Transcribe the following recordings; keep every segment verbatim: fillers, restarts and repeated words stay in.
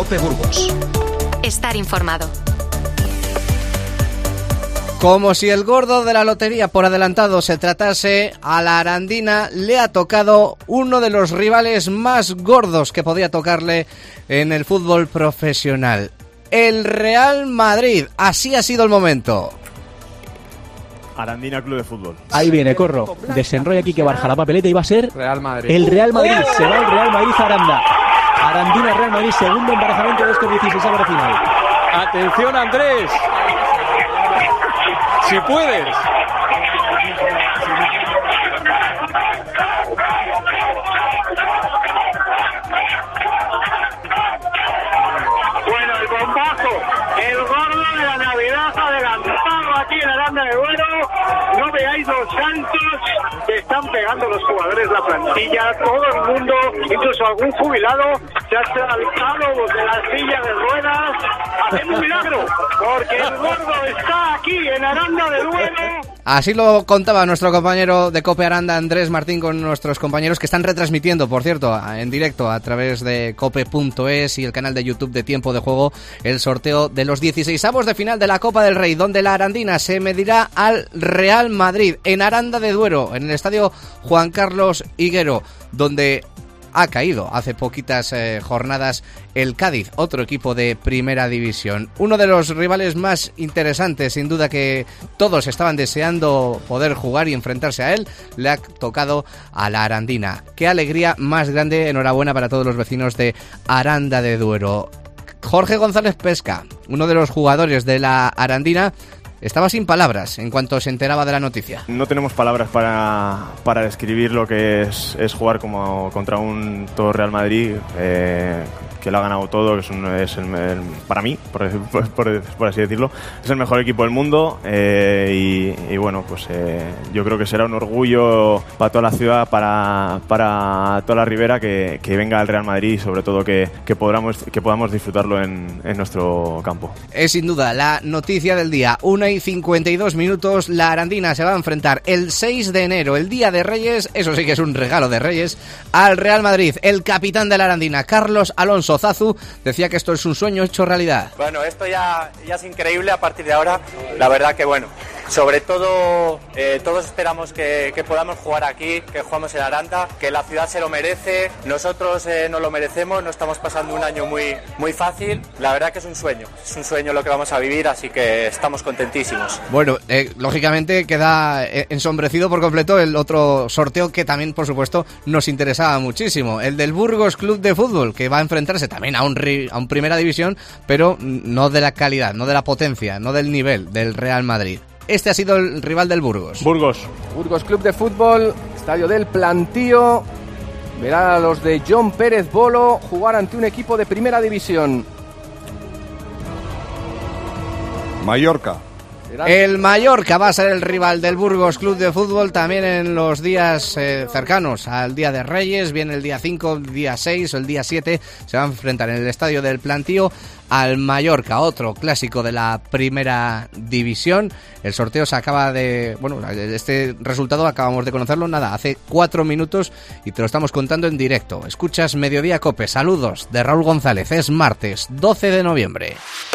COPE Burgos. Estar informado. Como si el gordo de la lotería por adelantado se tratase, a la Arandina le ha tocado uno de los rivales más gordos que podía tocarle en el fútbol profesional. El Real Madrid. Así ha sido el momento. Arandina Club de Fútbol. Ahí viene, Corro. Desenrolla aquí que barja la papeleta y va a ser Real Madrid. El Real Madrid. Se va el Real Madrid a Aranda. Arandina Real Madrid, segundo emparejamiento de estos dieciséis a la final. Atención, Andrés. Si puedes. Bueno, el bombazo, el gordo de la Navidad adelantado aquí en Aranda de Duero. No veáis los saltos que están pegando los jugadores, la plantilla, todo el mundo, incluso algún jubilado se ha saltado de la silla de ruedas, haciendo un milagro, porque el gordo está aquí en Aranda de Duero. Así lo contaba nuestro compañero de COPE Aranda, Andrés Martín, con nuestros compañeros que están retransmitiendo, por cierto, en directo a través de cope punto es y el canal de YouTube de Tiempo de Juego, el sorteo de los dieciseisavos de final de la Copa del Rey, donde la Arandina se medirá al Real Madrid en Aranda de Duero, en el estadio Juan Carlos Higuero, donde ha caído hace poquitas eh, jornadas el Cádiz, otro equipo de primera división. Uno de los rivales más interesantes, sin duda, que todos estaban deseando poder jugar y enfrentarse a él, le ha tocado a la Arandina. Qué alegría más grande, enhorabuena para todos los vecinos de Aranda de Duero. Jorge González Pesca, uno de los jugadores de la Arandina, estaba sin palabras en cuanto se enteraba de la noticia. No tenemos palabras para, para describir lo que es, es jugar como contra un todo Real Madrid, eh, que lo ha ganado todo, que es, un, es el, el, para mí, por, por, por, por así decirlo, es el mejor equipo del mundo, eh, y, y bueno, pues eh, yo creo que será un orgullo para toda la ciudad, para, para toda la Ribera, que, que venga el Real Madrid y sobre todo que, que, podamos, que podamos disfrutarlo en, en nuestro campo. Es sin duda la noticia del día. Una y cincuenta y dos minutos, la Arandina se va a enfrentar el seis de enero, el día de Reyes, eso sí que es un regalo de Reyes, al Real Madrid. El capitán de la Arandina, Carlos Alonso Zazu, decía que esto es un sueño hecho realidad. Bueno, esto ya, ya es increíble a partir de ahora. La verdad que bueno, sobre todo eh, todos esperamos que, que podamos jugar aquí, que jugamos en Aranda, que la ciudad se lo merece, nosotros eh, no lo merecemos, no estamos pasando un año muy, muy fácil. La verdad que es un sueño, es un sueño lo que vamos a vivir, así que estamos contentísimos. Bueno, eh, lógicamente queda eh, ensombrecido por completo el otro sorteo que también, por supuesto, nos interesaba muchísimo, el del Burgos Club de Fútbol, que va a enfrentarse también a un, a un primera división, pero no de la calidad, no de la potencia, no del nivel del Real Madrid. Este ha sido el rival del Burgos. Burgos. Burgos Club de Fútbol, estadio del Plantío. Verá a los de John Pérez Bolo jugar ante un equipo de primera división. Mallorca. El Mallorca va a ser el rival del Burgos Club de Fútbol también en los días eh, cercanos al Día de Reyes. Viene el día cinco, el día seis o el día siete. Se va a enfrentar en el estadio del Plantío al Mallorca, otro clásico de la primera división. El sorteo se acaba de... Bueno, este resultado acabamos de conocerlo, nada, hace cuatro minutos y te lo estamos contando en directo. Escuchas Mediodía Cope. Saludos de Raúl González. Es martes doce de noviembre.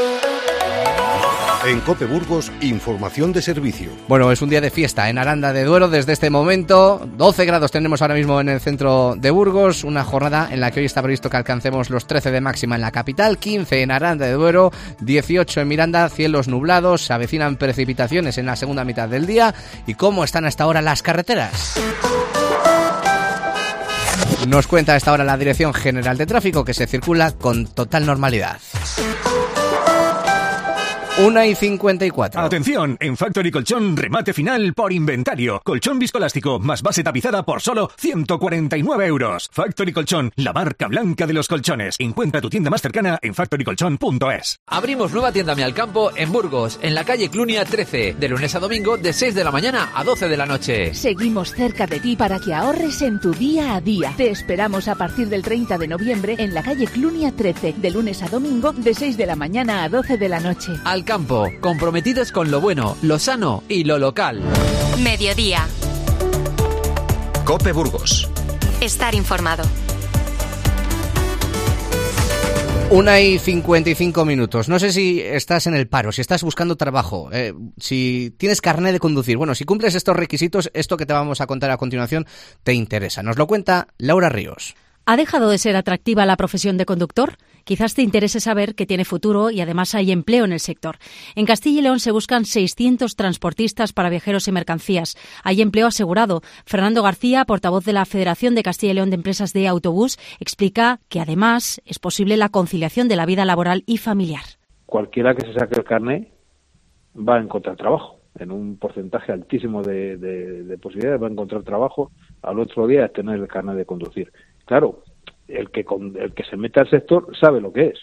En COPE Burgos, información de servicio. Bueno, es un día de fiesta en Aranda de Duero desde este momento. doce grados tenemos ahora mismo en el centro de Burgos. Una jornada en la que hoy está previsto que alcancemos los trece de máxima en la capital, quince en Aranda de Duero, dieciocho en Miranda, cielos nublados. Se avecinan precipitaciones en la segunda mitad del día. ¿Y cómo están hasta ahora las carreteras? Nos cuenta a esta hora la Dirección General de Tráfico que se circula con total normalidad. una y cincuenta y cuatro. Atención, en Factory Colchón, remate final por inventario. Colchón viscoelástico más base tapizada por solo ciento cuarenta y nueve euros. Factory Colchón, la marca blanca de los colchones. Encuentra tu tienda más cercana en factory colchón punto es. Abrimos nueva tienda Mi Alcampo en Burgos, en la calle Clunia trece, de lunes a domingo de seis de la mañana a doce de la noche. Seguimos cerca de ti para que ahorres en tu día a día. Te esperamos a partir del treinta de noviembre en la calle Clunia trece, de lunes a domingo de seis de la mañana a doce de la noche. Al campo, comprometidos con lo bueno, lo sano y lo local. Mediodía. COPE Burgos. Estar informado. Una y cincuenta y cinco minutos. No sé si estás en el paro, si estás buscando trabajo, eh, si tienes carnet de conducir. Bueno, si cumples estos requisitos, esto que te vamos a contar a continuación te interesa. Nos lo cuenta Laura Ríos. ¿Ha dejado de ser atractiva la profesión de conductor? Quizás te interese saber que tiene futuro y además hay empleo en el sector. En Castilla y León se buscan seiscientos transportistas para viajeros y mercancías. Hay empleo asegurado. Fernando García, portavoz de la Federación de Castilla y León de Empresas de Autobús, explica que además es posible la conciliación de la vida laboral y familiar. Cualquiera que se saque el carnet va a encontrar trabajo. En un porcentaje altísimo de, de, de posibilidades va a encontrar trabajo al otro día de tener el carnet de conducir. Claro, el que el que se mete al sector sabe lo que es.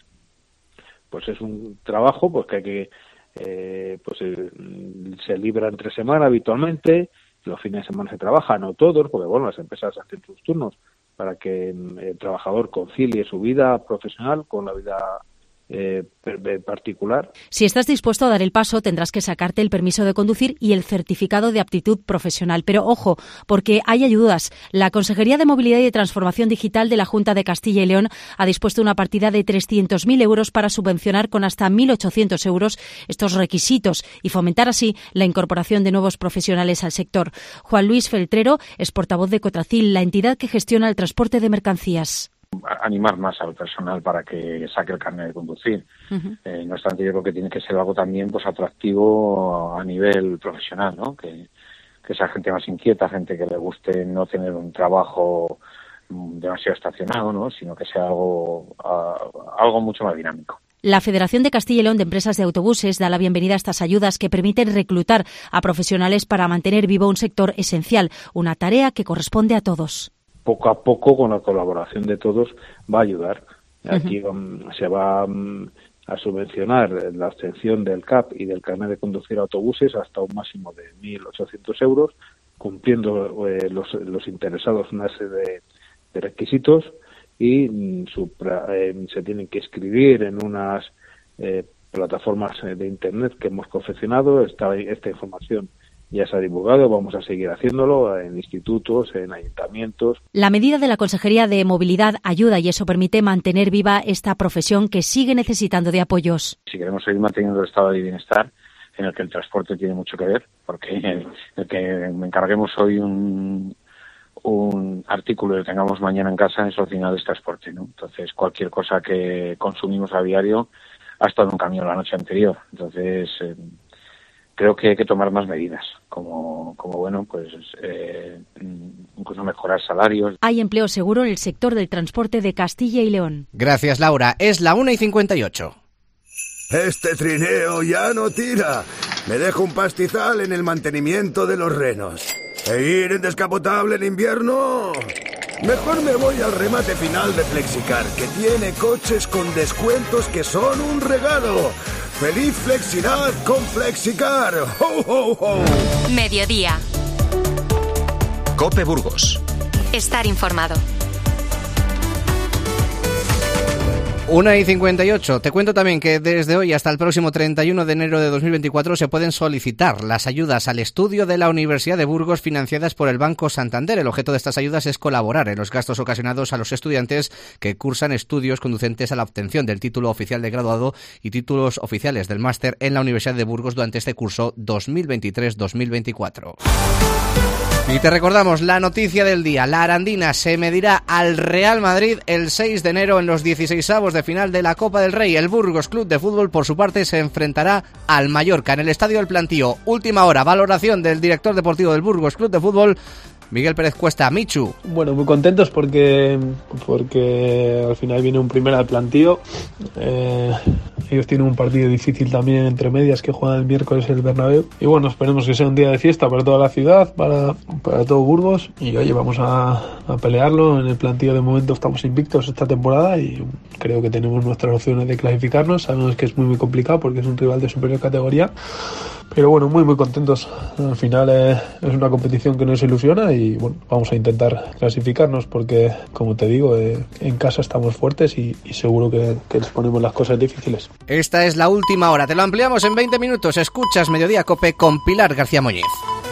Pues es un trabajo pues que hay que eh, pues eh, se libra entre semana habitualmente, los fines de semana se trabaja, no todos, porque bueno, las empresas hacen sus turnos para que el trabajador concilie su vida profesional con la vida Eh, particular. Si estás dispuesto a dar el paso, tendrás que sacarte el permiso de conducir y el certificado de aptitud profesional. Pero ojo, porque hay ayudas. La Consejería de Movilidad y de Transformación Digital de la Junta de Castilla y León ha dispuesto una partida de trescientos mil euros para subvencionar con hasta mil ochocientos euros estos requisitos y fomentar así la incorporación de nuevos profesionales al sector. Juan Luis Feltrero es portavoz de Cotracil, la entidad que gestiona el transporte de mercancías. Animar más al personal para que saque el carnet de conducir. Uh-huh. Eh, no obstante, yo creo que tiene que ser algo también pues atractivo a nivel profesional, ¿no? Que, que sea gente más inquieta, gente que le guste no tener un trabajo demasiado estacionado, ¿no? Sino que sea algo, uh, algo mucho más dinámico. La Federación de Castilla y León de Empresas de Autobuses da la bienvenida a estas ayudas que permiten reclutar a profesionales para mantener vivo un sector esencial, una tarea que corresponde a todos. Poco a poco, con la colaboración de todos, va a ayudar. Aquí um, se va um, a subvencionar la obtención del C A P y del carnet de conducir autobuses hasta un máximo de mil ochocientos euros, cumpliendo eh, los, los interesados una serie de, de requisitos y mm, su, eh, se tienen que inscribir en unas eh, plataformas de Internet que hemos confeccionado. Esta, esta información ya se ha divulgado, vamos a seguir haciéndolo en institutos, en ayuntamientos. La medida de la Consejería de Movilidad ayuda y eso permite mantener viva esta profesión que sigue necesitando de apoyos. Si queremos seguir manteniendo el estado de bienestar, en el que el transporte tiene mucho que ver, porque el, el que me encarguemos hoy un, un artículo y lo tengamos mañana en casa, eso al final es transporte, ¿no? Entonces, cualquier cosa que consumimos a diario ha estado en un camión la noche anterior. Entonces, eh, creo que hay que tomar más medidas, como, como bueno, pues eh, incluso mejorar salarios. Hay empleo seguro en el sector del transporte de Castilla y León. Gracias, Laura. Es la una y cincuenta y ocho. Este trineo ya no tira. Me dejo un pastizal en el mantenimiento de los renos. ¿E ir en descapotable en invierno? Mejor me voy al remate final de Flexicar, que tiene coches con descuentos que son un regalo. ¡Feliz Flexidad con Flexicar! ¡Ho, ho, ho! Mediodía. COPE Burgos. Estar informado. una y cincuenta y ocho. Te cuento también que desde hoy hasta el próximo treinta y uno de enero de dos mil veinticuatro se pueden solicitar las ayudas al estudio de la Universidad de Burgos financiadas por el Banco Santander. El objeto de estas ayudas es colaborar en los gastos ocasionados a los estudiantes que cursan estudios conducentes a la obtención del título oficial de graduado y títulos oficiales del máster en la Universidad de Burgos durante este curso dos mil veintitrés dos mil veinticuatro. Y te recordamos la noticia del día. La Arandina se medirá al Real Madrid el seis de enero en los dieciseisavos de final de la Copa del Rey. El Burgos Club de Fútbol, por su parte, se enfrentará al Mallorca en el Estadio del Plantío. Última hora, valoración del director deportivo del Burgos Club de Fútbol, Miguel Pérez Cuesta. Michu. Bueno, muy contentos porque porque al final viene un primer al Plantío. Eh, ellos tienen un partido difícil también entre medias que juegan el miércoles el Bernabéu. Y bueno, esperemos que sea un día de fiesta para toda la ciudad, para, para todo Burgos. Y oye, vamos a, a pelearlo. En el Plantío de momento estamos invictos esta temporada y creo que tenemos nuestras opciones de clasificarnos. Sabemos que es muy muy complicado porque es un rival de superior categoría. Pero bueno, muy muy contentos. Al final eh, es una competición que nos ilusiona y bueno, vamos a intentar clasificarnos porque, como te digo, eh, en casa estamos fuertes y, y seguro que, que les ponemos las cosas difíciles. Esta es la última hora. Te lo ampliamos en veinte minutos. Escuchas Mediodía Cope con Pilar García Muñiz.